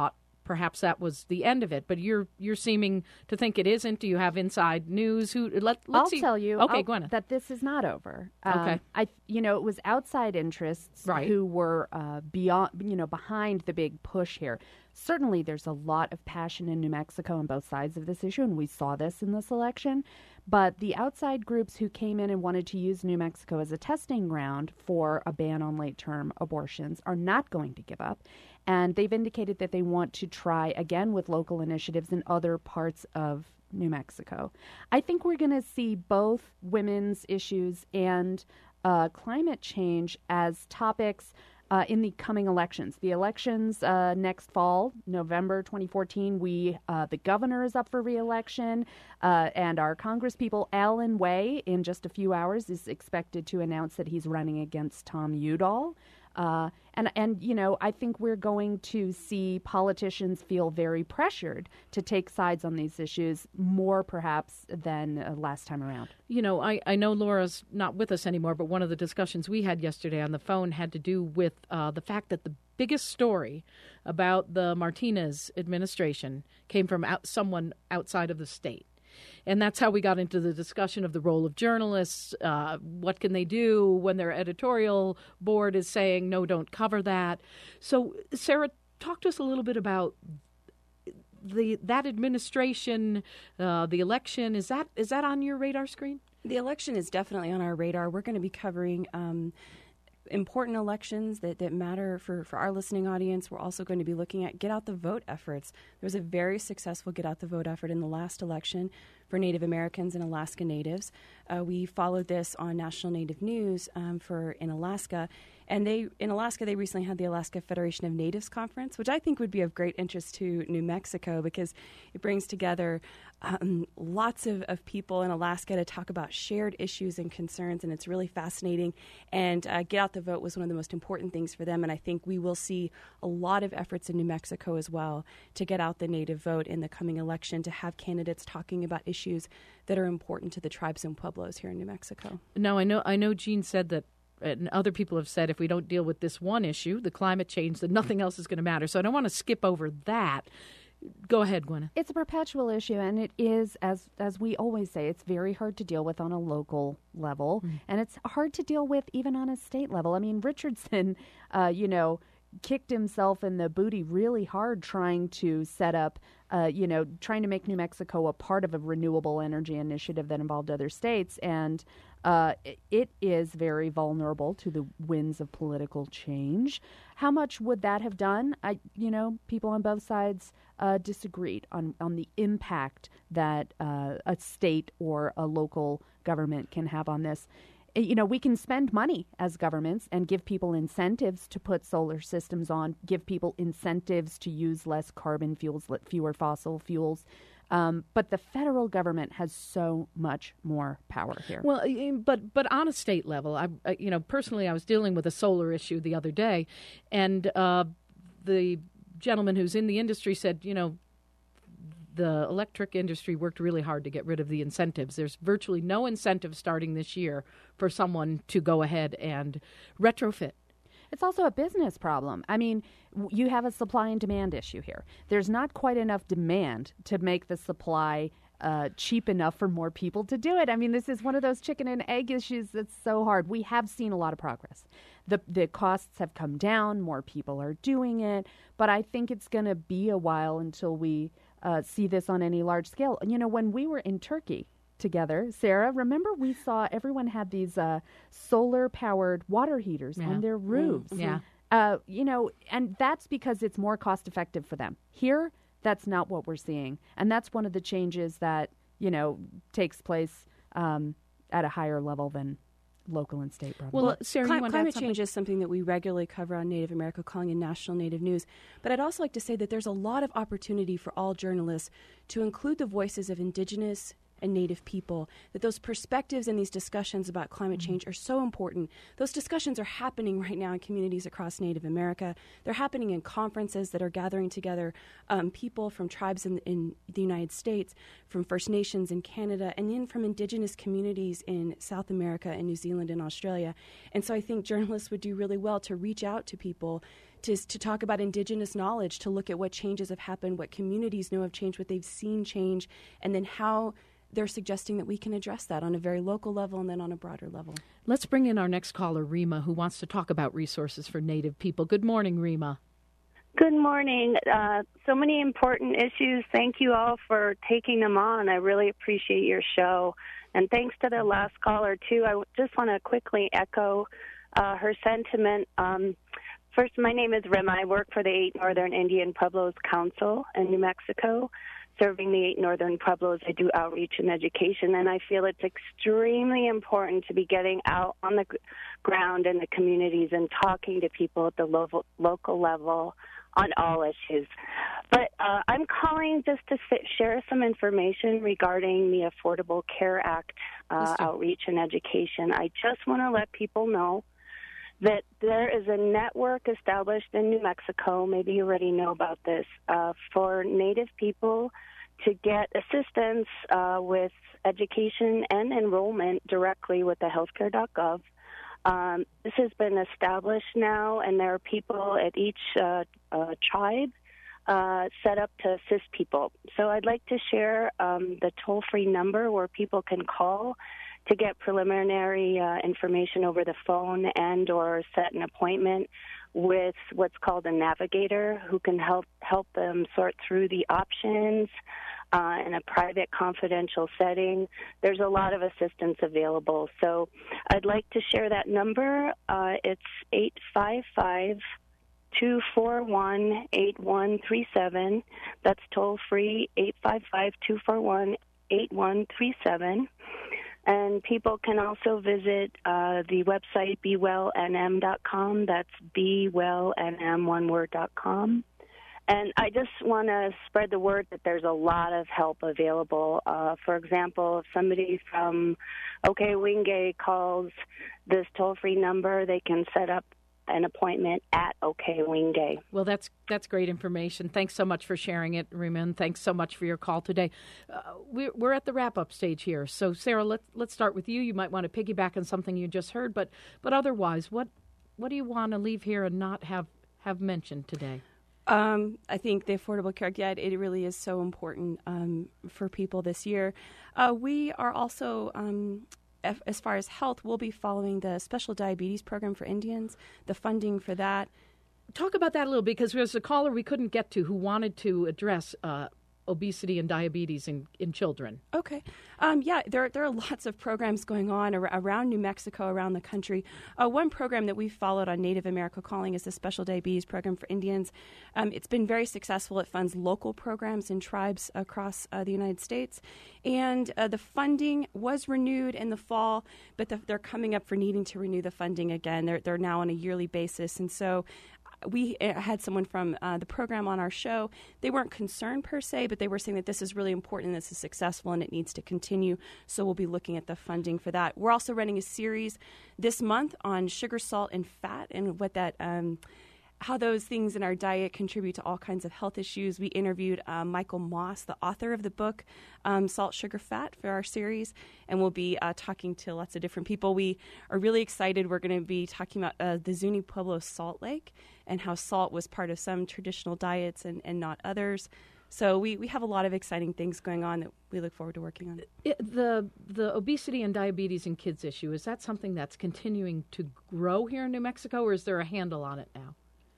perhaps that was the end of it. But you're you're seeming to think it isn't. Do you have inside news? Who let let's I'll see. tell you. Okay, I'll, go on. That this is not over. Um, Okay. I you know it was outside interests Right. who were uh, beyond you know behind the big push here. Certainly, there's a lot of passion in New Mexico on both sides of this issue, and we saw this in this election. But the outside groups who came in and wanted to use New Mexico as a testing ground for a ban on late-term abortions are not going to give up. And they've indicated that they want to try again with local initiatives in other parts of New Mexico. I think we're going to see both women's issues and uh, climate change as topics Uh, in the coming elections. The elections uh, next fall, November twenty fourteen, we uh, the governor is up for re-election, uh, and our congresspeople, Alan Way, in just a few hours, is expected to announce that he's running against Tom Udall. Uh, and, and, you know, I think we're going to see politicians feel very pressured to take sides on these issues more perhaps than uh, last time around. You know, I, I know Laura's not with us anymore, but one of the discussions we had yesterday on the phone had to do with uh, the fact that the biggest story about the Martinez administration came from out, someone outside of the state. And that's how we got into the discussion of the role of journalists. Uh, what can they do when their editorial board is saying, no, don't cover that? So, Sarah, talk to us a little bit about the that administration, uh, the election. Is that is that on your radar screen? The election is definitely on our radar. We're going to be covering um, important elections that, that matter for, for our listening audience. We're also going to be looking at get out the vote efforts. There was a very successful get out the vote effort in the last election for Native Americans and Alaska Natives. Uh, we followed this on National Native News um, for in Alaska. And they in Alaska, they recently had the Alaska Federation of Natives Conference, which I think would be of great interest to New Mexico because it brings together um, lots of, of people in Alaska to talk about shared issues and concerns, and it's really fascinating. And uh, Get Out the Vote was one of the most important things for them, and I think we will see a lot of efforts in New Mexico as well to get out the Native vote in the coming election, to have candidates talking about issues that are important to the tribes and pueblos here in New Mexico. Now, I know I know Jean said that, and other people have said, if we don't deal with this one issue, the climate change, then nothing else is going to matter. So I don't want to skip over that. Go ahead, Gwen. It's a perpetual issue, and it is, as as we always say, it's very hard to deal with on a local level, mm. and it's hard to deal with even on a state level. I mean, Richardson, uh, you know, kicked himself in the booty really hard trying to set up, uh, you know, trying to make New Mexico a part of a renewable energy initiative that involved other states, and Uh, it is very vulnerable to the winds of political change. How much would that have done? I, you know, people on both sides uh, disagreed on, on the impact that uh, a state or a local government can have on this. You know, we can spend money as governments and give people incentives to put solar systems on, give people incentives to use less carbon fuels, fewer fossil fuels. Um, but the federal government has so much more power here. Well, but but on a state level, I, I you know personally, I was dealing with a solar issue the other day, and uh, the gentleman who's in the industry said, you know, the electric industry worked really hard to get rid of the incentives. There's virtually no incentive starting this year for someone to go ahead and retrofit. It's also a business problem. I mean, w- you have a supply and demand issue here. There's not quite enough demand to make the supply uh, cheap enough for more people to do it. I mean, this is one of those chicken and egg issues that's so hard. We have seen a lot of progress. The the costs have come down. More people are doing it. But I think it's going to be a while until we uh, see this on any large scale. You know, when we were in Turkey together, Sarah, remember we saw everyone had these uh, solar-powered water heaters yeah. on their roofs. Mm, yeah. Uh, you know, and that's because it's more cost-effective for them. Here, that's not what we're seeing. And that's one of the changes that, you know, takes place um, at a higher level than local and state level. Well, well Sarah, cli- you want climate to change is something that we regularly cover on Native America Calling in National Native News. But I'd also like to say that there's a lot of opportunity for all journalists to include the voices of Indigenous and Native people, that those perspectives and these discussions about climate mm-hmm. change are so important. Those discussions are happening right now in communities across Native America. They're happening in conferences that are gathering together um, people from tribes in, in the United States, from First Nations in Canada, and then from Indigenous communities in South America and New Zealand and Australia. And so I think journalists would do really well to reach out to people to, to talk about indigenous knowledge, to look at what changes have happened, what communities know have changed, what they've seen change, and then how they're suggesting that we can address that on a very local level and then on a broader level. Let's bring in our next caller, Rima, who wants to talk about resources for Native people. Good morning, Rima. Good morning. Uh, so many important issues. Thank you all for taking them on. I really appreciate your show. And thanks to the last caller, too. I just want to quickly echo uh, her sentiment. Um, first, my name is Rima. I work for the Eight Northern Indian Pueblos Council in New Mexico. Serving the eight Northern Pueblos, I do outreach and education, and I feel it's extremely important to be getting out on the ground in the communities and talking to people at the lo- local level on all issues. But uh, I'm calling just to sit, share some information regarding the Affordable Care Act uh, outreach and education. I just want to let people know that there is a network established in New Mexico, maybe you already know about this, uh, for Native people to get assistance uh, with education and enrollment directly with the healthcare dot gov. Um, this has been established now, and there are people at each uh, uh, tribe uh, set up to assist people. So I'd like to share um, the toll-free number where people can call to get preliminary uh, information over the phone and or set an appointment with what's called a navigator who can help help them sort through the options uh, in a private, confidential setting. There's a lot of assistance available. So I'd like to share that number. Uh, it's eight five five, two four one, eight one three seven. That's toll-free, eight five five, two four one, eight one three seven. And people can also visit uh, the website be well n m dot com. That's be well n m, one word, dot com. And I just want to spread the word that there's a lot of help available. Uh, for example, if somebody from Okewingé calls this toll-free number, they can set up an appointment at Okewingé. Well, that's that's great information. Thanks so much for sharing it, Rima. Thanks so much for your call today. Uh, we're, we're at the wrap-up stage here. So, Sarah, let's let's start with you. You might want to piggyback on something you just heard, but but otherwise, what what do you want to leave here and not have have mentioned today? Um, I think the Affordable Care Act, yeah, it really is so important um, for people this year. Uh, we are also um, as far as health, we'll be following the Special Diabetes Program for Indians, the funding for that. Talk about that a little, because there's a caller we couldn't get to who wanted to address uh, obesity and diabetes in, in children. Okay. Um, yeah, there, there are lots of programs going on ar- around New Mexico, around the country. Uh, one program that we've followed on Native America Calling is the Special Diabetes Program for Indians. Um, it's been very successful. It funds local programs in tribes across uh, the United States. And uh, the funding was renewed in the fall, but the, they're coming up for needing to renew the funding again. They're, they're now on a yearly basis. And so we had someone from uh, the program on our show. They weren't concerned per se, but they were saying that this is really important, this is successful, and it needs to continue. So we'll be looking at the funding for that. We're also running a series this month on sugar, salt, and fat, and what that um, how those things in our diet contribute to all kinds of health issues. We interviewed uh, Michael Moss, the author of the book um, Salt, Sugar, Fat, for our series, and we'll be uh, talking to lots of different people. We are really excited. We're going to be talking about uh, the Zuni Pueblo Salt Lake and how salt was part of some traditional diets and, and not others. So we, we have a lot of exciting things going on that we look forward to working on. It, the the obesity and diabetes in kids issue, is that something that's continuing to grow here in New Mexico, or is there a handle on it now?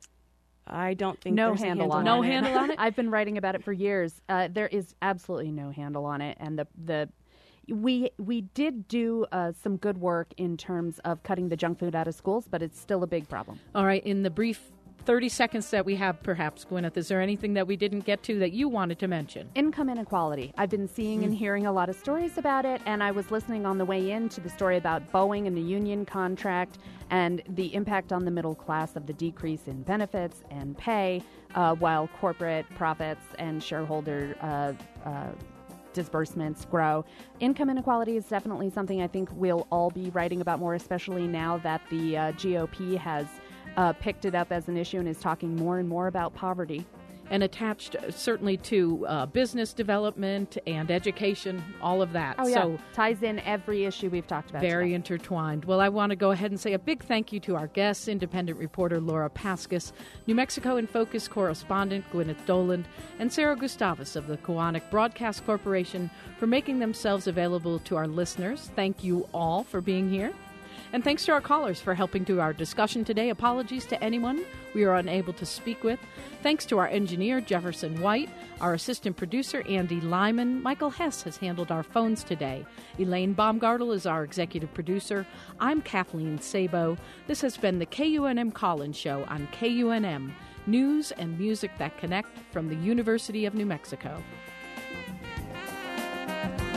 I don't think no there's handle, a handle on no it. No handle on it? I've been writing about it for years. Uh, there is absolutely no handle on it, and the the we we did do uh, some good work in terms of cutting the junk food out of schools, but it's still a big problem. All right, in the brief thirty seconds that we have, perhaps, Gwyneth, is there anything that we didn't get to that you wanted to mention? Income inequality. I've been seeing mm. and hearing a lot of stories about it, and I was listening on the way in to the story about Boeing and the union contract and the impact on the middle class of the decrease in benefits and pay, uh, while corporate profits and shareholder uh, uh, disbursements grow. Income inequality is definitely something I think we'll all be writing about more, especially now that the uh, G O P has Uh, picked it up as an issue and is talking more and more about poverty. and attached uh, certainly to uh, business development and education, all of that. Oh, yeah. So ties in every issue we've talked about. Very today. intertwined. Well, I want to go ahead and say a big thank you to our guests, independent reporter Laura Paskus, New Mexico in Focus correspondent Gwyneth Doland, and Sarah Gustavus of the Koahnic Broadcast Corporation for making themselves available to our listeners. Thank you all for being here. And thanks to our callers for helping do our discussion today. Apologies to anyone we were unable to speak with. Thanks to our engineer, Jefferson White, our assistant producer, Andy Lyman. Michael Hess has handled our phones today. Elaine Baumgartel is our executive producer. I'm Kathleen Sabo. This has been the K U N M Collins Show on K U N M, news and music that connect from the University of New Mexico.